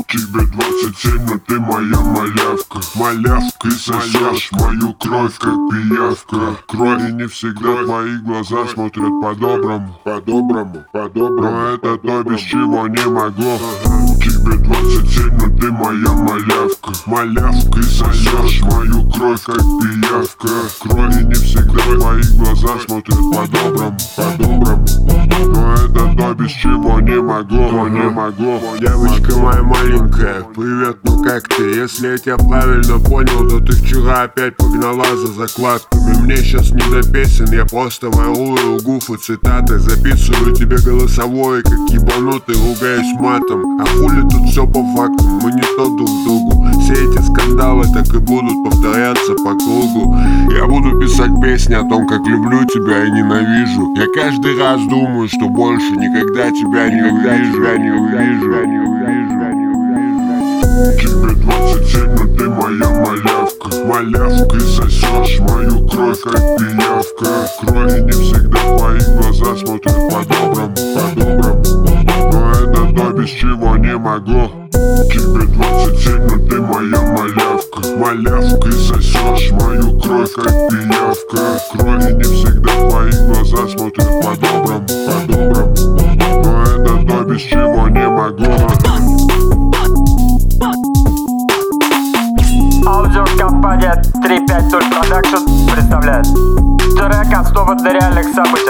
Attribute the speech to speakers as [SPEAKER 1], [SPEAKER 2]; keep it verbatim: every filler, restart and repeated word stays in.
[SPEAKER 1] Тебе двадцать семь, но ты моя малявка. Малявка, и сосешь мою кровь, как пиявка. Кровь, и не всегда твои глаза смотрят по-доброму. По-доброму, по-доброму. Но это то, без чего не могу. Тебе двадцать семь, но ты моя малявка. Малявка, и сосешь мою кровь, как пиявка. Кровь, и не всегда твои глаза смотрят по-доброму. По-доброму. Но это то, без чего не могу, не могу.
[SPEAKER 2] Девочка моя маленькая, привет, ну как ты? Если я тебя правильно понял, то ты вчера опять погнала за закладками. Мне сейчас не до песен, я просто ворую лгуфы, цитаты. Записываю тебе голосовое, как ебанутый, ругаюсь матом. А хули тут все по факту, мы не то друг другу. Все эти скандалы так и будут повторяться по кругу. Я буду писать песни о том, как люблю тебя и ненавижу. Я каждый раз думаю, что больше никогда тебя не увижу, я не увижу, я не увижу, я не увижу.
[SPEAKER 1] Тебе двадцать семь, но ты моя малявка. Малявка, и сосешь мою кровь, как пиявка. Кровь, и не всегда твои глаза смотрят по-доброму, по-доброму. Но это то, без чего не могу. Тебе двадцать семь, но ты моя малявка. Малявка, и сосешь мою кровь, как пиявка. Кровь, и не всегда твои глаза смотрят по-доброму, по-доброму. Но это то, без чего не могу.
[SPEAKER 3] Аудиокомпания три пять ноль Production представляет трек, основан на реальных событиях.